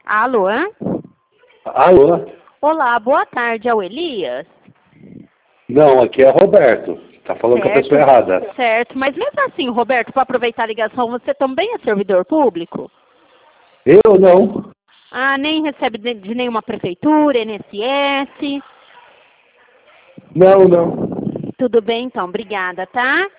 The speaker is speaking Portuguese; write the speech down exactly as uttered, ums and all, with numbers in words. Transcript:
Alô? Alô? Olá, boa tarde, é o Elias? Não, aqui é Roberto. Tá falando com a pessoa errada. Certo, mas mesmo assim, Roberto, para aproveitar a ligação, você também é servidor público? Eu não. Ah, nem recebe de, de nenhuma prefeitura, N S S? Não, não. Tudo bem, então, obrigada, tá?